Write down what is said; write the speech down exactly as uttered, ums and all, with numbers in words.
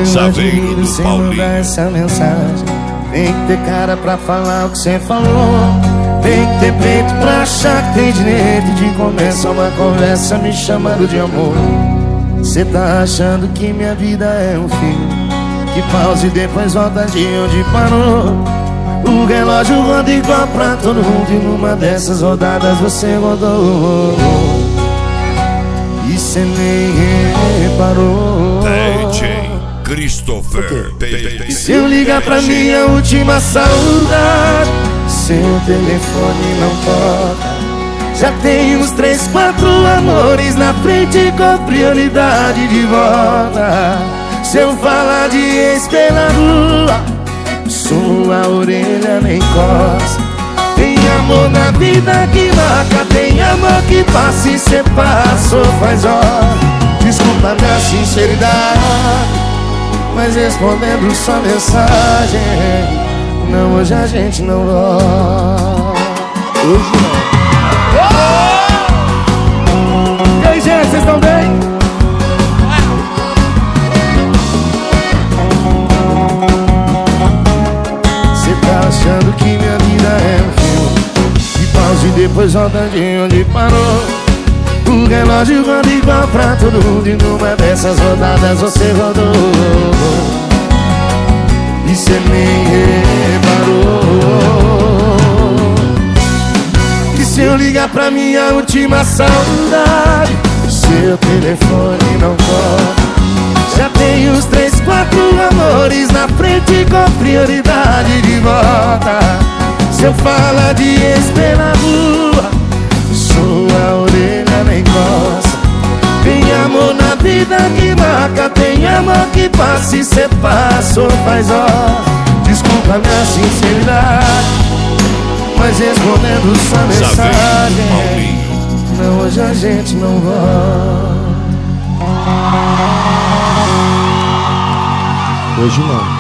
eu admiro sem mandar essa mensagem. Tem que ter cara pra falar o que cê falou. Tem que ter peito pra achar que tem direito de começar uma conversa me chamando de amor. Cê tá achando que minha vida é um filme que pausa e depois volta de onde parou. O relógio roda igual pra todo mundo e numa dessas rodadas você rodou e cê nem reparou. D J Christopher. E se eu ligar pra minha última saudade, seu telefone não toca. Já tem uns três, quatro amores na frente com prioridade de volta. Se eu falar de ex pela rua, sua orelha nem coça. Tem amor na vida que marca, tem amor que passa e cê passou faz hora. Desculpa minha sinceridade, mas respondendo sua mensagem, não, hoje a gente não volta. Hoje não. E aí, gente, vocês estão bem? Cê tá achando que minha vida é um filme que pausa e depois volta de onde parou. O relógio roda igual pra todo mundo e numa dessas rodadas você rodou e cê nem reparou. Que se eu ligar pra minha última saudade, seu telefone não toca. Já tem uns três, quatro amores na frente com prioridade de volta. Se eu falar de ex pela rua, sua orelha nem coça. Tem amor na vida que marca, tem amor que passa e cê passou faz hora. Desculpa minha sinceridade, mas respondendo sua mensagem, não, hoje a gente não volta. Hoje não.